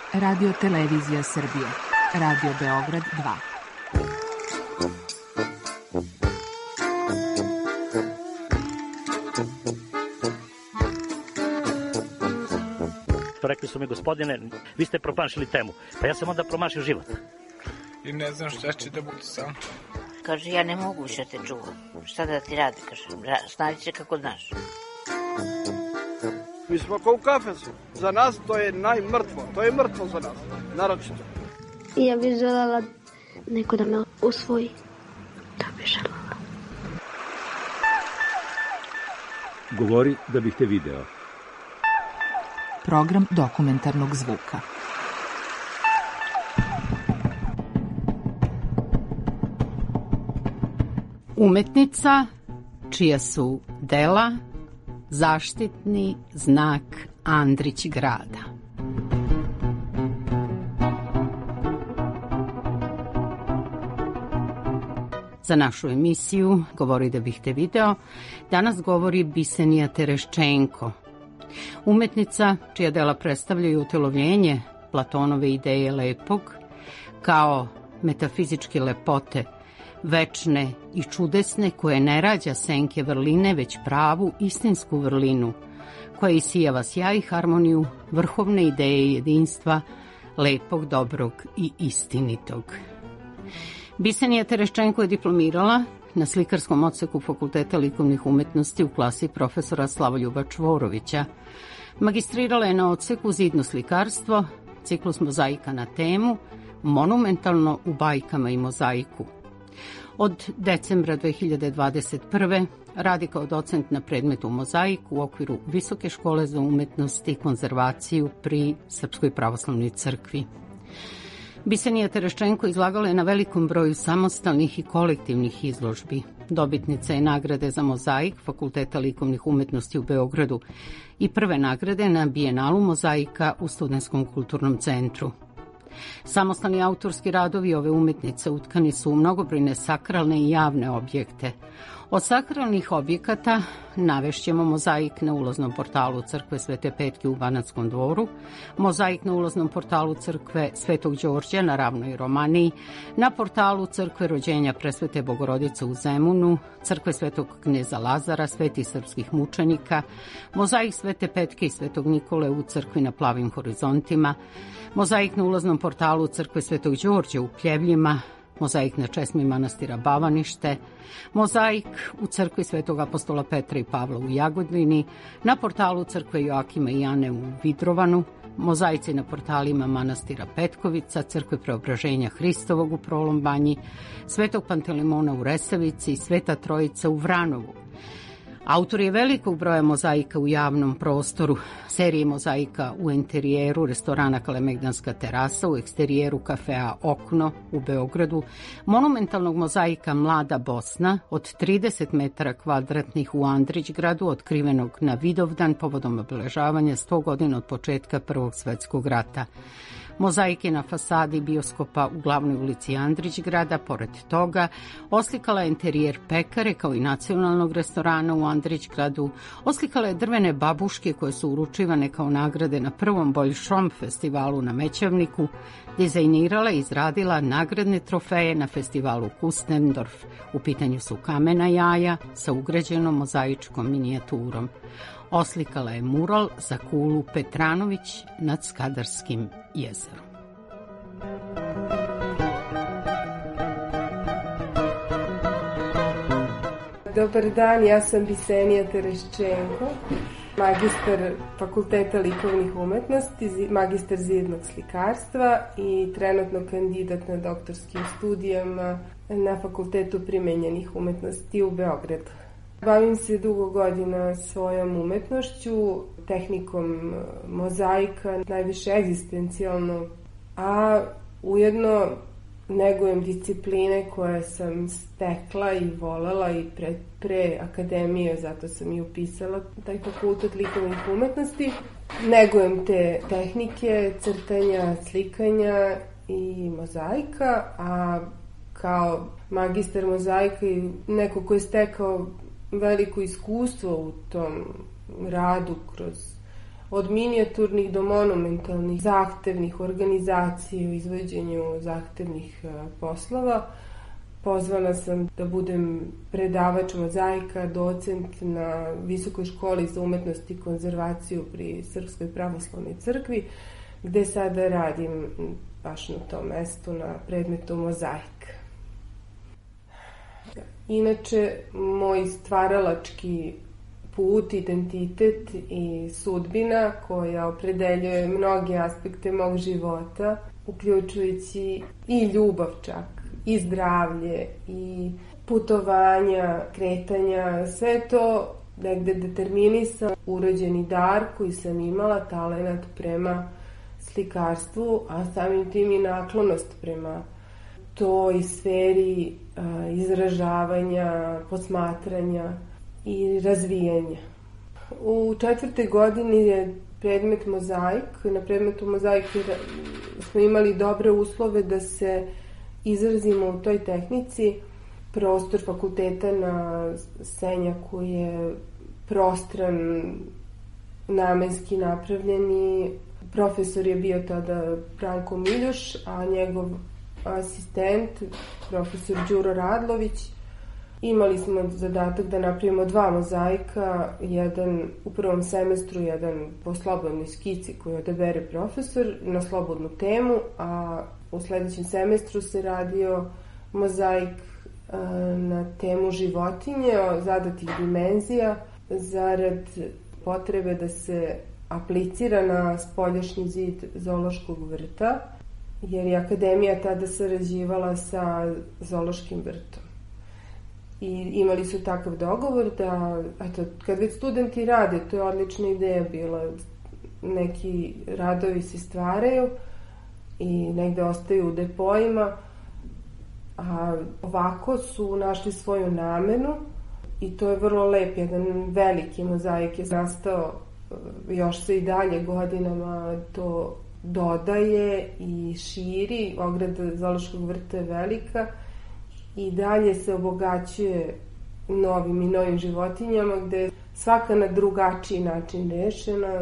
Radio Televizija Srbije. Radio Beograd 2. Rekli su mi, gospodine, vi ste promašili temu. Pa ja sam onda promašio život. I ne znam šta će da bude sam. Kaže, ja ne mogu više te čuvam. Šta da ti radi, kaže, snađi se kako znaš. Mi smo kao u kafesu. Za nas to je najmrtvo. To je mrtvo za nas, naročito. I ja bih želela neko da me usvoji. To bih želela. Govori da bih te video. Program dokumentarnog zvuka. Umetnica čija su dela zaštitni znak Andrić grada. Za našu emisiju Govori da bih te video danas govori Bisenija Tereščenko, umetnica čija dela predstavljaju utelovljenje Platonove ideje lepog kao metafizičke lepote, večne i čudesne, koje ne rađa senke vrline, već pravu, istinsku vrlinu, koja isijava sjaj i harmoniju vrhovne ideje jedinstva, lepog, dobrog i istinitog. Bisenija Tereščenko je diplomirala na slikarskom odseku Fakulteta likovnih umetnosti u klasi profesora Slavoljuba Čvorovića. Magistrirala je na odseku zidno slikarstvo, ciklus mozaika na temu, monumentalno u bajkama i mozaiku. Od decembra 2021. radi kao docent na predmetu mozaik u okviru Visoke škole za umetnost i konzervaciju pri Srpskoj pravoslavnoj crkvi. Bisenija Tereščenko izlagala je na velikom broju samostalnih i kolektivnih izložbi. Dobitnica je nagrade za mozaik Fakulteta likovnih umetnosti u Beogradu i prve nagrade na Bijenalu mozaika u Studentskom kulturnom centru. Samostalni autorski radovi ove umetnice utkani su u mnogobrojne sakralne i javne objekte. Od sakralnih objekata navešćemo mozaik na ulaznom portalu Crkve Svete Petke u Banatskom dvoru, mozaik na ulaznom portalu Crkve Svetog Đorđa na Ravnoj Romaniji, na portalu Crkve Rođenja Presvete Bogorodice u Zemunu, Crkve Svetog kneza Lazara, Svetih srpskih mučenika, mozaik Svete Petke i Svetog Nikole u Crkvi na Plavim horizontima, mozaik na ulaznom portalu Crkve Svetog Đorđa u Pljevljima, mozaik na česmi manastira Bavanište, mozaik u Crkvi Svetog apostola Petra i Pavla u Jagodini, na portalu Crkve Joakima i Ane u Vidrovanu, mozaici na portalima manastira Petkovica, Crkve Preobraženja Hristovog u Prolom Banji, Svetog Pantelimona u Resavici i Sveta Trojica u Vranovu. Autor je velikog broja mozaika u javnom prostoru, serije mozaika u interijeru restorana Kalemegdanska terasa, u eksterijeru kafea Okno u Beogradu, monumentalnog mozaika Mlada Bosna od 30 metara kvadratnih u Andrićgradu, otkrivenog na Vidovdan povodom obeležavanja 100 godina od početka Prvog svetskog rata. Mozaike na fasadi bioskopa u glavnoj ulici Andrićgrada, pored toga oslikala je interijer pekare kao i nacionalnog restorana u Andrićgradu, oslikala je drvene babuške koje su uručivane kao nagrade na prvom Bolšom festivalu na Mećavniku, dizajnirala i izradila nagradne trofeje na festivalu Kustendorf. U pitanju su kamena jaja sa ugrađenom mozaičkom minijaturom. Oslikala je mural za kulu Petranović nad Skadarskim jezerom. Dobar dan, ja sam Bisenija Tereščenko, magistar Fakulteta likovnih umetnosti, magistar zidnog slikarstva i trenutno kandidat na doktorskim studijama na Fakultetu primenjenih umetnosti u Beogradu. Bavim se dugo godina svojom umetnošću, tehnikom mozaika, najviše egzistencijalno, a ujedno negujem discipline koje sam stekla i volela i pre akademije, zato sam i upisala taj fakultet likovnih umetnosti. Negujem te tehnike crtanja, slikanja i mozaika, a kao magistar mozaika i neko ko je stekao veliko iskustvo u tom radu kroz od minijaturnih do monumentalnih, zahtevnih organizacija u izvođenju zahtevnih poslova. Pozvana sam da budem predavač mozaika, docent na Visokoj školi za umetnost i konzervaciju pri Srpskoj pravoslavnoj crkvi, gde sada radim baš na tom mestu na predmetu mozaik. Inače, moj stvaralački put, identitet i sudbina koja opredeljuje mnoge aspekte mog života, uključujući i ljubav čak, i zdravlje, i putovanja, kretanja, sve to negde determinisao urođeni dar koji sam imala, talenat prema slikarstvu, a samim tim i naklonost prema toj sferi izražavanja, posmatranja i razvijanja. U 4. godini je predmet mozaik. Na predmetu mozaik smo imali dobre uslove da se izrazimo u toj tehnici. Prostor fakulteta na Senjaku je prostran, namenski napravljeni. Profesor je bio tada Branko Miljuš, a njegov asistent, profesor Đuro Radlović. Imali smo zadatak da napravimo 2 mozaika, jedan u prvom semestru, jedan po slobodnoj skici koju odabere profesor na slobodnu temu, a u sledećem semestru se radio mozaik na temu životinje, zadatih dimenzija, zarad potrebe da se aplicira na spoljašnji zid zoološkog vrta, jer je akademija tada sarađivala sa zoološkim vrtom. I imali su takav dogovor da, eto, kad već studenti rade, to je odlična ideja bila, neki radovi se stvaraju i negde ostaju u depojima, a ovako su našli svoju namenu i to je vrlo lep, jedan veliki mozaik je nastao, još se i dalje godinama to dodaje i širi, ograda zoološkog vrta je velika i dalje se obogaćuje novim i novim životinjama, gde je svaka na drugačiji način rešena.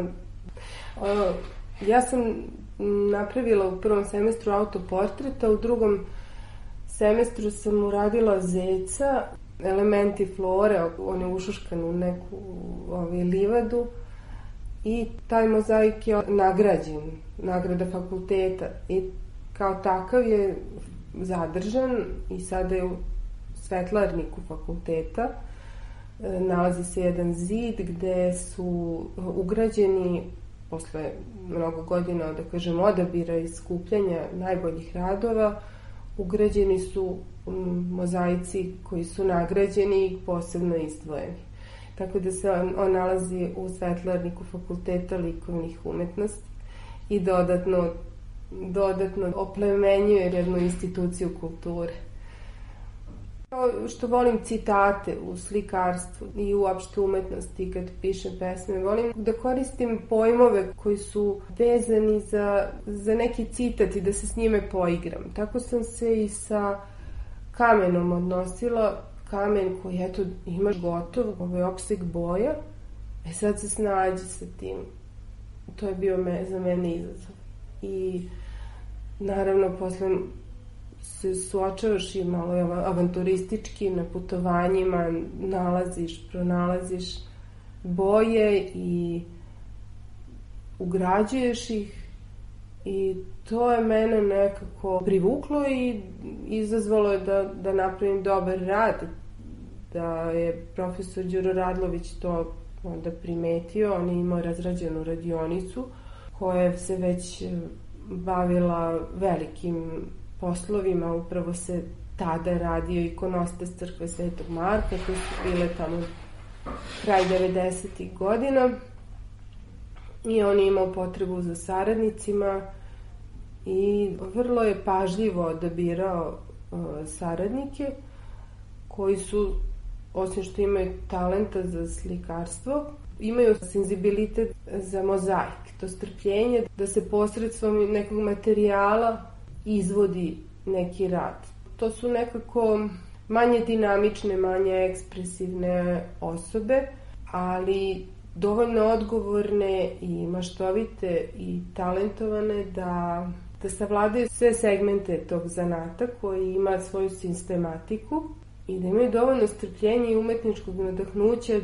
Ja sam napravila u prvom semestru autoportreta, u drugom semestru sam uradila zeca, elementi flore, on je ušuškan u neku livadu i taj mozaik je nagrađen, nagrada fakulteta i kao takav je zadržan i sada je u svetlarniku fakulteta. Nalazi se jedan zid gde su ugrađeni posle mnogo godina, da kažem, odabira i skupljanja najboljih radova, ugrađeni su mozaici koji su nagrađeni i posebno izdvojeni. Tako da se on nalazi u svetlarniku Fakulteta likovnih umetnosti i dodatno oplemenjuje jednu instituciju kulture. Kao što volim citate u slikarstvu i uopšte umetnosti kad pišem pesme, volim da koristim pojmove koji su vezani za neki citat i da se s njime poigram. Tako sam se i sa kamenom odnosila. Kamen koji, eto, imaš gotov, opseg boja, sad se snađi sa tim. To je bio za mene izazov. I naravno, posle se suočavaš i malo avanturistički na putovanjima, pronalaziš boje i ugrađuješ ih i to je mene nekako privuklo i izazvalo je da napravim dobar rad, da je profesor Đuro Radlović to onda primetio. On je imao razrađenu radionicu koja se već bavila velikim poslovima, upravo se tada radio ikonostas crkve Svetog Marka, koje su bile tamo kraj 90. godina i on je imao potrebu za saradnicima i vrlo je pažljivo odabirao saradnike koji su, osim što imaju talenta za slikarstvo, imaju senzibilitet za mozaik, to strpljenje da se posredstvom nekog materijala izvodi neki rad. To su nekako manje dinamične, manje ekspresivne osobe, ali dovoljno odgovorne i maštovite i talentovane da savladaju sve segmente tog zanata koji ima svoju sistematiku i da imaju dovoljno strpljenja i umetničkog nadahnuća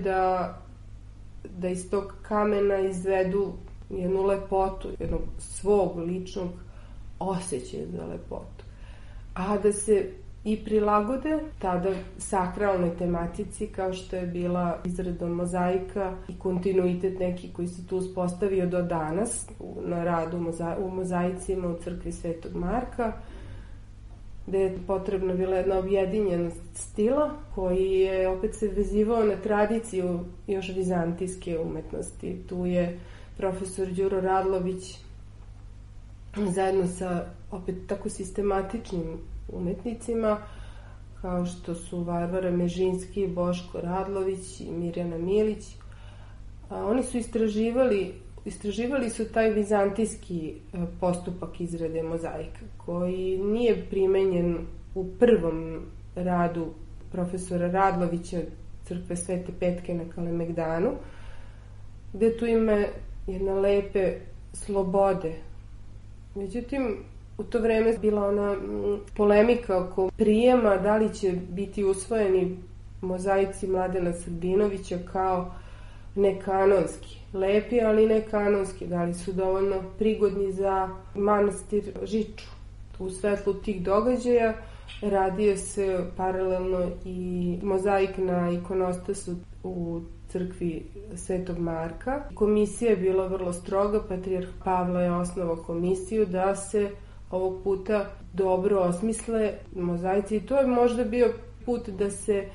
da iz tog kamena izvedu jednu lepotu, jednog svog ličnog osjećaja za lepotu. A da se i prilagode tada sakralnoj tematici kao što je bila izrada mozaika i kontinuitet neki koji se tu uspostavio do danas na radu u mozaicima u crkvi Svetog Marka, gde je potrebna bila jedna objedinjenost stila koji je opet se vezivao na tradiciju još vizantijske umetnosti. Tu je profesor Đuro Radlović zajedno sa opet tako sistematičnim umetnicima kao što su Varvara Mežinski, Boško Radlović i Mirjana Milić. Oni su istraživali su taj vizantijski postupak izrade mozaika koji nije primenjen u prvom radu profesora Radlovića crkve Svete Petke na Kalemegdanu, gde tu ima jedna lepe slobode. Međutim, u to vreme je bila ona polemika oko prijema, da li će biti usvojeni mozaici Mladena Srbinovića kao nekanonski. Lepi, ali nekanonski. Da li su dovoljno prigodni za manastir Žiču. U svetlu tih događaja radio se paralelno i mozaik na ikonostasu u crkvi Svetog Marka. Komisija je bila vrlo stroga, patrijarh Pavle je osnovao komisiju da se ovog puta dobro osmisle mozaici i to je možda bio put da se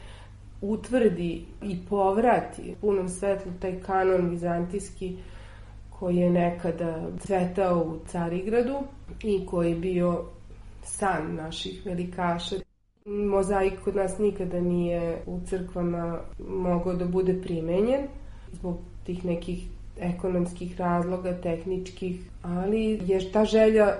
utvrdi i povrati u punom svetlu taj kanon vizantijski koji je nekada cvetao u Carigradu i koji je bio san naših velikaša. Mozaik kod nas nikada nije u crkvama mogao da bude primenjen zbog tih nekih ekonomskih razloga, tehničkih, ali je ta želja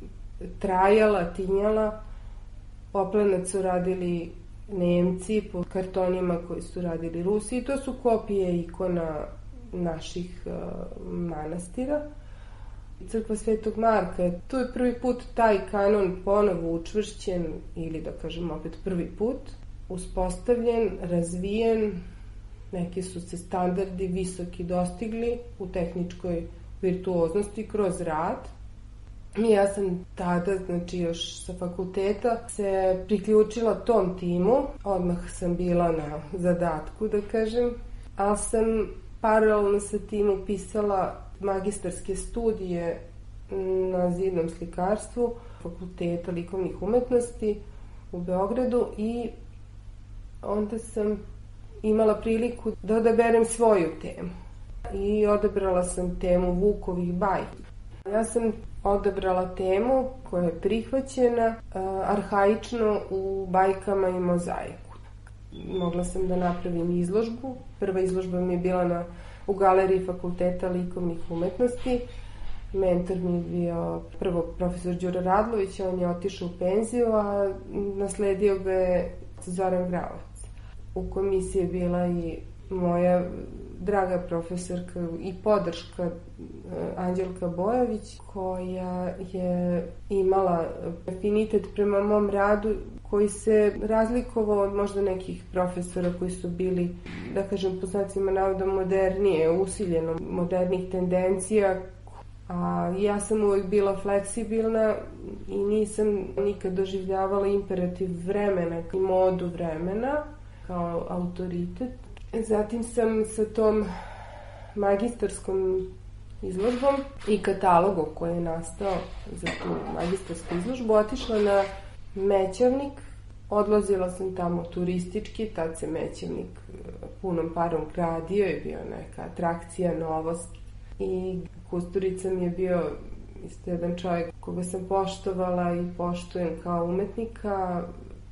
trajala, tinjala. Oplenac su radili Nemci po kartonima koji su radili Rusi i to su kopije ikona naših manastira. Crkva Svetog Marka, tu je prvi put taj kanon ponovo učvršćen ili da kažem opet prvi put uspostavljen, razvijen, neki su se standardi visoki dostigli u tehničkoj virtuoznosti kroz rad. I ja sam tada, znači još sa fakulteta, se priključila tom timu, odmah sam bila na zadatku, da kažem, ali sam paralelno sa tim upisala magistarske studije na zidnom slikarstvu Fakulteta likovnih umetnosti u Beogradu i onda sam imala priliku da odaberem svoju temu. I odabrala sam temu Vukovih bajki. Ja sam odabrala temu koja je prihvaćena arhaično u bajkama i mozaiku. Mogla sam da napravim izložbu. Prva izložba mi je bila u galeriji Fakulteta likovnih umetnosti. Mentor mi je bio prvo profesor Đuro Radlović, on je otišao u penziju, a nasledio ga je Zoran Gravovac. U komisiji je bila i moja draga profesorka i podrška Anđelka Bojović, koja je imala afinitet prema mom radu koji se razlikovao od možda nekih profesora koji su bili, da kažem, po znacima navoda modernije, usiljeno modernih tendencija, a ja sam uvek bila fleksibilna i nisam nikad doživljavala imperativ vremena i modu vremena kao autoritet. Zatim sam sa tom magistarskom izložbom i katalogom koji je nastao za tu magistarsku izložbu otišla na Mećavnik. Odlazila sam tamo turistički, tad se Mećavnik punom parom gradio, je bio neka atrakcija, novost. I Kusturica mi je bio isto jedan čovjek koga sam poštovala i poštujem kao umetnika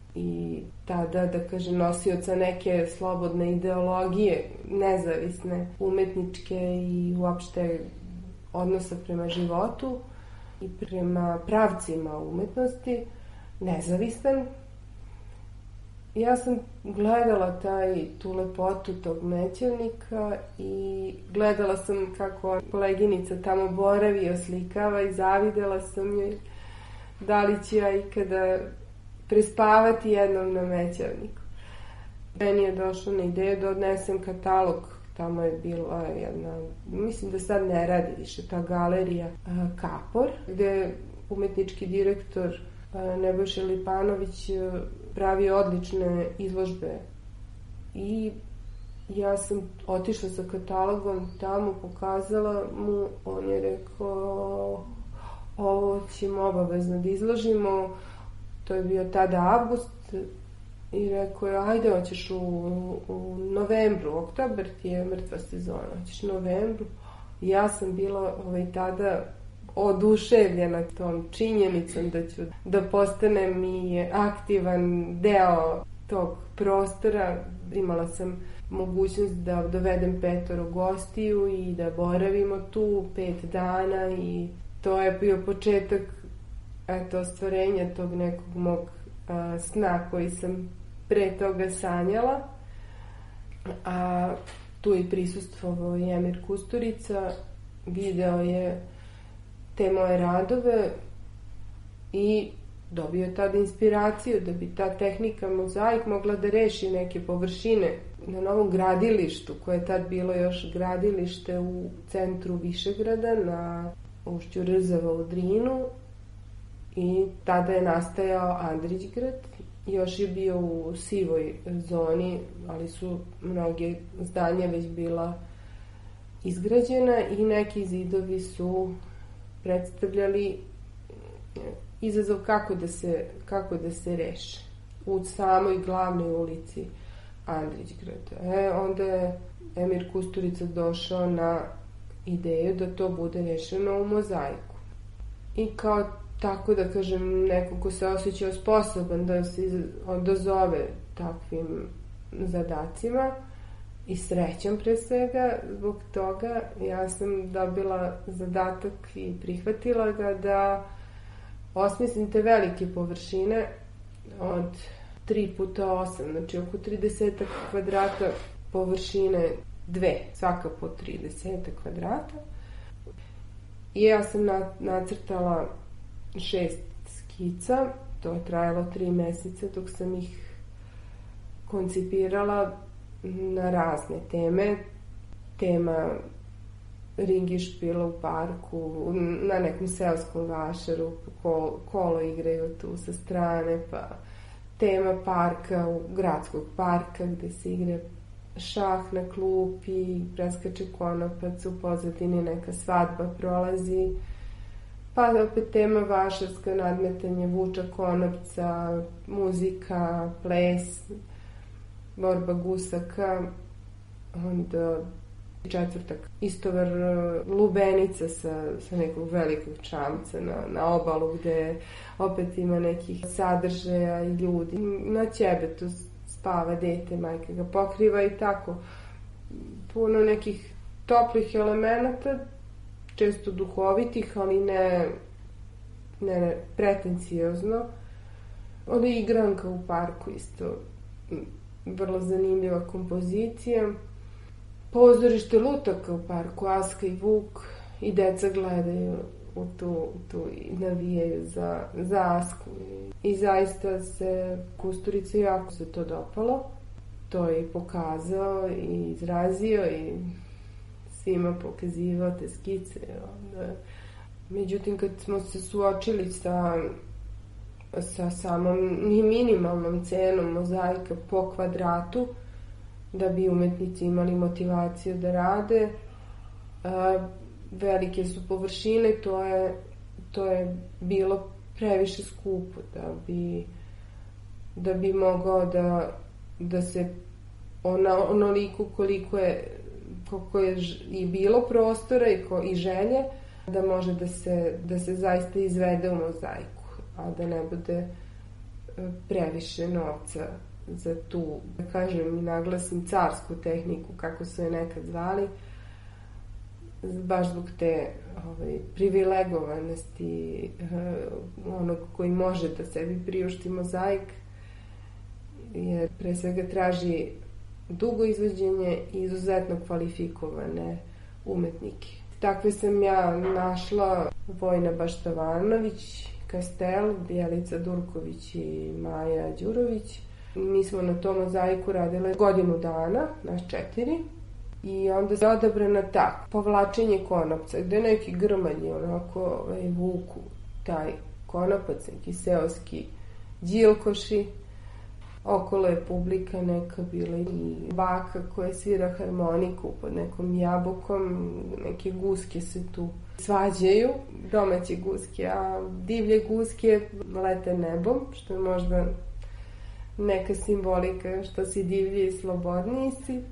i tada, da kažem, nosioca neke slobodne ideologije, nezavisne, umetničke i uopšte odnosa prema životu i prema pravcima umetnosti, nezavistan. Ja sam gledala tu lepotu tog Mećavnika i gledala sam kako koleginica tamo boravi i oslikava i zavidela sam joj da li ću ja ikada prespavati jednom na Mećavniku. Meni je došlo na ideju da odnesem katalog. Tamo je bila jedna, mislim da sad ne radi više, ta galerija Kapor, gde je umetnički direktor Nebojša Lipanović pravi odlične izložbe. I ja sam otišla sa katalogom tamo, pokazala mu, on je rekao ovo ćemo obavezno da izložimo, to je bio tada avgust, i rekao je ajde, hoćeš u novembru, oktobar ti je mrtva sezona, hoćeš u novembru. Ja sam bila tada oduševljena tom činjenicom da ću da postanem i aktivan deo tog prostora. Imala sam mogućnost da dovedem 5 gostiju i da boravimo tu 5 dana i to je bio početak ostvarenja tog nekog mog sna koji sam pre toga sanjala. A tu je prisustvovao i Emir Kusturica, video je te moje radove i dobio je tada inspiraciju da bi ta tehnika mozaik mogla da reši neke površine na novom gradilištu, koje je tad bilo još gradilište u centru Višegrada na ušću Rzava u Drinu, i tada je nastajao Andrićgrad. Još je bio u sivoj zoni, ali su mnoge zdanja već bila izgrađena i neki zidovi su predstavljali izazov kako da se reše u samoj glavnoj ulici Andrićgrada. Onda je Emir Kusturica došao na ideju da to bude rešeno u mozaiku. I kao tako da kažem, neko ko se osjećao sposoban da se odazove takvim zadacima i srećom pre svega, zbog toga ja sam dobila zadatak i prihvatila ga da osmislim te velike površine od 3x8, znači oko 30 kvadrata površine, svaka po 30 kvadrata. I ja sam nacrtala 6 skica, to je trajalo 3 meseca dok sam ih koncipirala na razne teme. Tema ringišpila u parku, na nekom seoskom vašaru, kolo igraju tu sa strane, pa tema parka, gradskog parka gde se igra šah na klupi, preskače konopac, u pozadini neka svadba prolazi, pa opet tema vašarska, nadmetanje vuča konopca, muzika, ples, borba gusaka, onda četvrtak istovar lubenica sa nekog velikog čamca na obalu gde opet ima nekih sadržaja i ljudi. Na ćebetu spava dete, majka ga pokriva i tako. Puno nekih toplih elemenata, često duhovitih, ali ne pretenciozno. Onda je igranka u parku isto, vrlo zanimljiva kompozicija. Pozorište lutaka u parku, Aska i Vuk, i deca gledaju u tu i navijaju za Asku. I zaista se Kusturica jako se to dopalo. To je i pokazao i izrazio i svima pokazivao te skice. Međutim, kad smo se suočili sa samom minimalnom cenom mozaika po kvadratu, da bi umetnici imali motivaciju da rade, velike su površine, to je bilo previše skupo da bi mogao da se onoliko koliko je i bilo prostora i želje, da može da se zaista izvede u mozaiku, a da ne bude previše novca za tu, da kažem i naglasim, carsku tehniku, kako su je nekad zvali, baš zbog te privilegovanosti onog koji može da sebi priušti mozaik. jer pre svega traži dugo izvođenje i izuzetno kvalifikovane umetnike. Takve sam ja našla Vojna Baštavanović, Kastel, Bjelica Durković i Maja Đurović. Mi smo na tom mozaiku radile godinu dana, nas 4. I onda je odabrana tako, povlačenje konopca, gde neki grmalji onako vuku taj konopac, neki seoski đilkoši. Okolo je publika neka bila i baka koja svira harmoniku pod nekom jabukom, neke guske se tu svađaju, domaće guske, a divlje guske lete nebom, što je možda neka simbolika što si divlji i slobodniji si.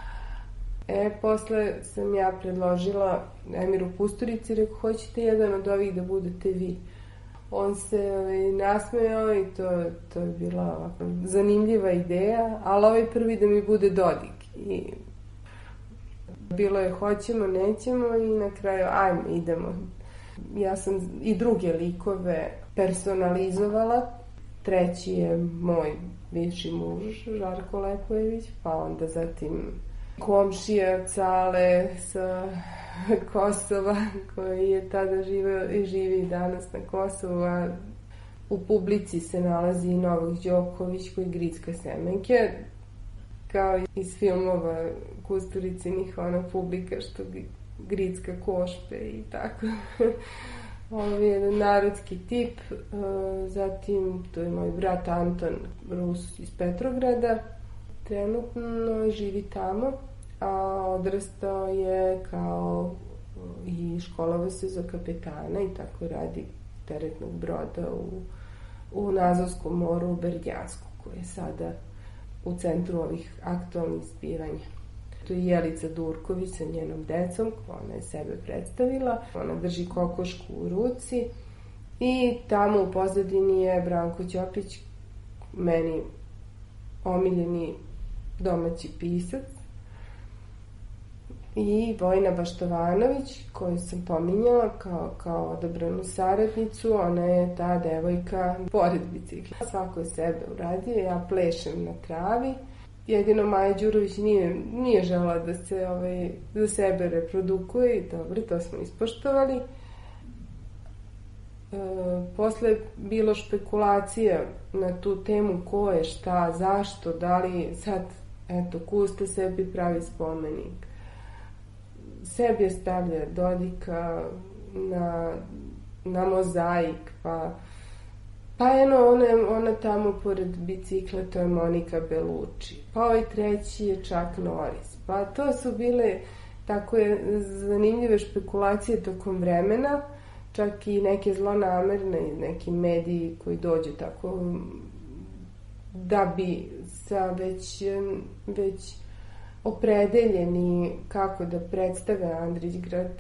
Posle sam ja predložila Emiru Kusturici, rekao, hoćete jedan od ovih da budete vi. On se nasmejao i to je bila zanimljiva ideja, ali ovaj prvi da mi bude Dodik. I bilo je hoćemo, nećemo i na kraju ajmo, idemo. Ja sam i druge likove personalizovala. Treći je moj bivši muž, Žarko Lepojević, pa onda zatim komšija Cale sa Kosova, koji je tada živeo i živi danas na Kosovu, a u publici se nalazi i Novak Đoković koji gricka semenke, kao iz filmova Kusturicinih, ona publika što gricka košpe i tako. Ovo je jedan narodski tip. Zatim, to je moj brat Anton, Rus iz Petrograda. Trenutno živi tamo, a odrastao je kao i školovao se za kapetana i tako radi teretnog broda u Nazovskom moru u Berdjansku, koji je sada u centru ovih aktualnih zbivanja. Tu je Jelica Durković sa njenom decom, ona je sebe predstavila. Ona drži kokošku u ruci i tamo u pozadini je Branko Ćopić, meni omiljeni domaći pisac, i Vojna Baštavanović, koju sam pominjala kao odabranu saradnicu. Ona je ta devojka pored bicikla. Svako je sebe uradio, ja plešem na travi. Jedino Maja Đurović nije žela da sebe reprodukuje i dobro, to smo ispoštovali. Posle bilo špekulacija na tu temu ko je, šta, zašto, da li sad, Kusta sebi pravi spomenik. Sebi stavlja Dodika na mozaik, pa ona tamo pored bicikla, to je Monika Belucci, pa ovaj treći je Chuck Norris, pa to su bile tako zanimljive špekulacije tokom vremena, čak i neke zlonamerne, neki mediji koji dođu tako da bi sa već opredeljeni kako da predstave Andrićgrad.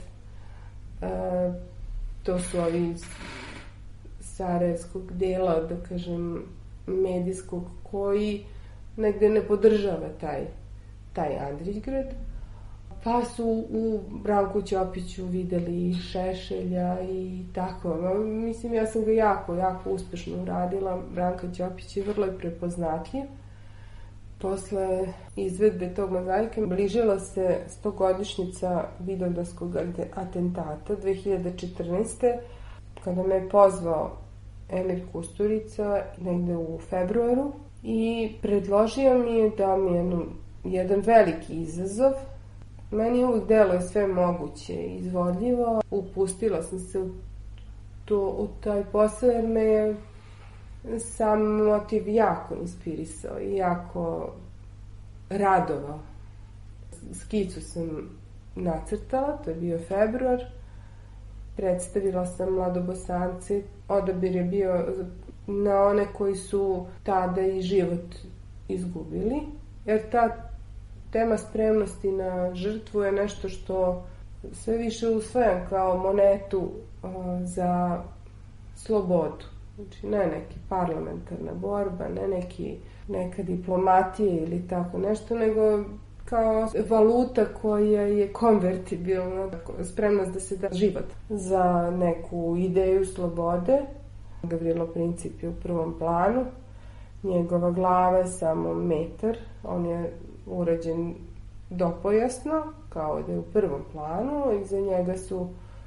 To su ovi sarajevskog dela, da kažem, medijskog, koji negde ne podržava taj Andrićgrad. Pa su u Branku Ćopiću videli Šešelja i tako. Mislim, ja sam ga jako, jako uspešno uradila. Branka Ćopić je vrlo prepoznatljiv. Posle izvedbe tog mozaika bližila se 100-godišnjica Vidovdanskog atentata 2014. kada me je pozvao Emir Kusturica negde u februaru i predložio mi je da mi jedan veliki izazov. Meni uvijek deluje sve moguće i izvodljivo. Upustila sam se u taj posao jer me je sam motiv jako inspirisao i jako radovao. Skicu sam nacrtala, to je bio februar. Predstavila sam Mladobosance. Odabir je bio na one koji su tada i život izgubili, jer ta tema spremnosti na žrtvu je nešto što sve više usvajam kao monetu za slobodu. Znači, ne neki parlamentarna borba, ne neka diplomatija ili tako nešto, nego kao valuta koja je konvertibilna, spremnost da se da život za neku ideju slobode. Gavrilo Princip je u prvom planu. Njegova glava je samo metar, on je urađen dopojasno, kao da je u prvom planu. Iza njega su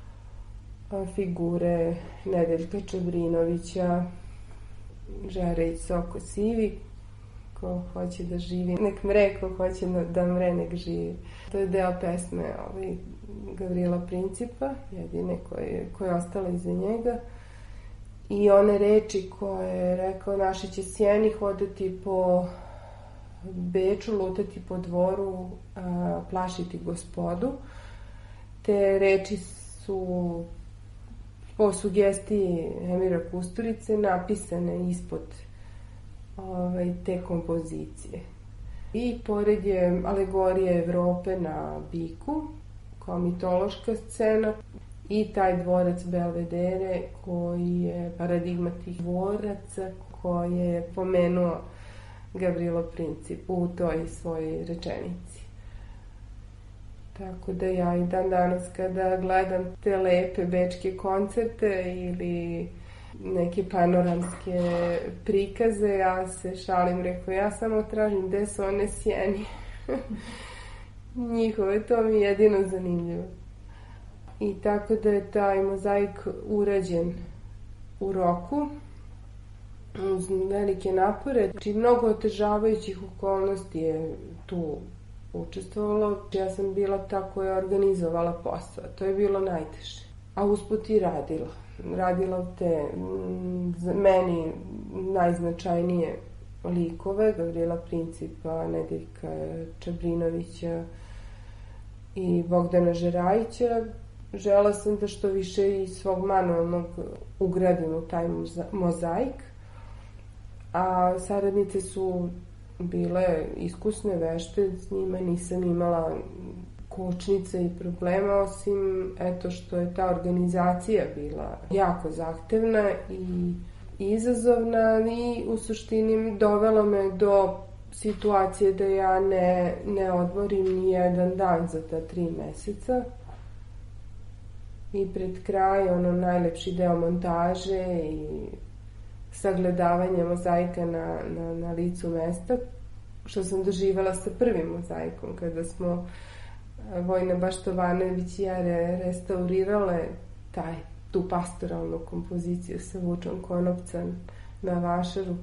figure Nedeljka Čebrinovića, Žereć Soko Sivi, ko hoće da živi, nek mre, ko hoće da mre, nek živi. To je deo pesme Gavrila Principa, jedine koja je ostala iza njega. I one reči koje je rekao: naši će sjeni hodati po Beču, lutati po dvoru, plašiti gospodu. Te reči su po sugestiji Emira Kusturice napisane ispod te kompozicije. I pored je alegorija Evrope na biku, kao mitološka scena, i taj dvorac Belvedere koji je paradigma tih dvoraca koje je pomenuo Gavrilo Princip u toj svojoj rečenici. Tako da ja i dan danas kada gledam te lepe bečke koncerte ili neke panoramske prikaze, ja se šalim, rekao, ja samo tražim gde su one sjeni. Njihove, to mi je jedino zanimljivo. I tako da je taj mozaik urađen u roku, uz velike napore. Znači, mnogo otežavajućih okolnosti je tu učestvovalo. Ja sam bila ta koja je organizovala posao. To je bilo najteže. A usput i radila. Radila te meni najznačajnije likove, Gavrila Principa, Nedeljka Čebrinovića i Bogdana Žerajića. Žela sam da što više iz svog manualnog ugradim u taj mozaik, a saradnice su bile iskusne, vešte, s njima nisam imala kočnica i problema, osim eto što je ta organizacija bila jako zahtevna i izazovna i u suštini dovela me do situacije da ja ne odmorim ni jedan dan za ta 3 meseca. I pred kraj, najlepši deo montaže i sagledavanje mozaika na licu mesta, što sam doživjela sa prvim mozaikom, kada smo Vojna Baštovanović i ja restaurirale tu pastoralnu kompoziciju sa Vučom Konopca na Vašaru.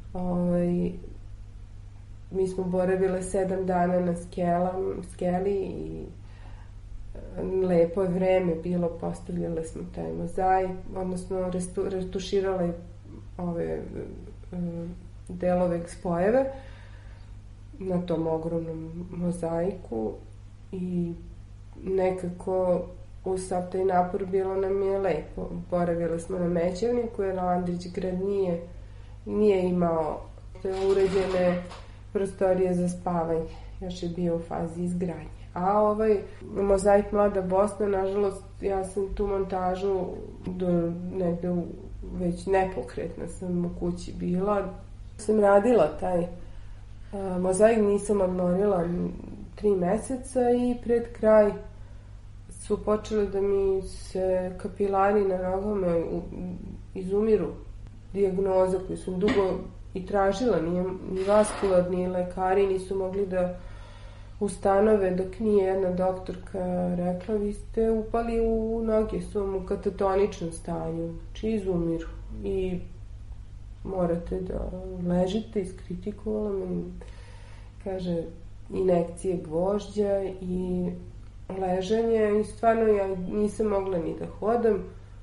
Mi smo boravile 7 dana na skeli i lepo je vreme bilo, postavljale smo taj mozaik, odnosno retuširale ove delove spojeve na tom ogromnom mozaiku i nekako uz sav taj napor bilo nam je lepo. Boravile smo na Mećevniku jer Andrić grad nije imao uređene prostorije za spavanje, još je bio u fazi izgradnje. A ovaj mozaik Mlada Bosna, nažalost, ja sam tu montažu negde već nepokretna sam u kući bila. Sam radila taj mozaik, nisam odmorila 3 meseca i pred kraj su počele da mi se kapilari na nogama izumiru. Dijagnoza koju sam dugo i tražila, ni vaskular, ni lekari nisu mogli da ustanove, dok nije jedna doktorka rekla: vi ste upali u noge, su vam u katatoničnom stanju, znači izumiru i morate da ležite. Iskritikovala me, kaže, injekcije gvožđa i leženje i stvarno ja nisam mogla ni da hodam.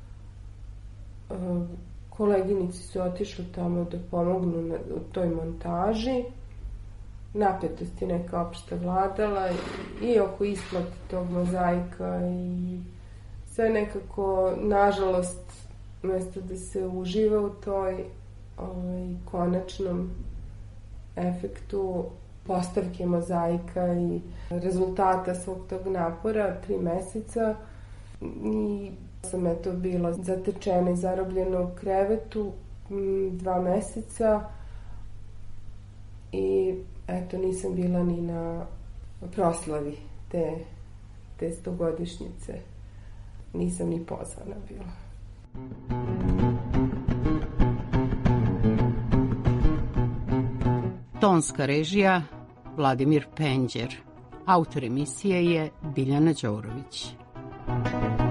Koleginici su otišle tamo da pomognu u toj montaži. Napetost je neka opšta vladala i oko isplate tog mozaika i sve nekako, nažalost, mesto da se uživa u toj konačnom efektu postavke mozaika i rezultata svog tog napora 3 meseca i sam bila zatečena i zarobljena u krevetu 2 meseca i nisam bila ni na proslavi te 100-godišnjice. Nisam ni pozvana bila. Tonska režija Vladimir Penđer. Autor emisije je Biljana Đourović.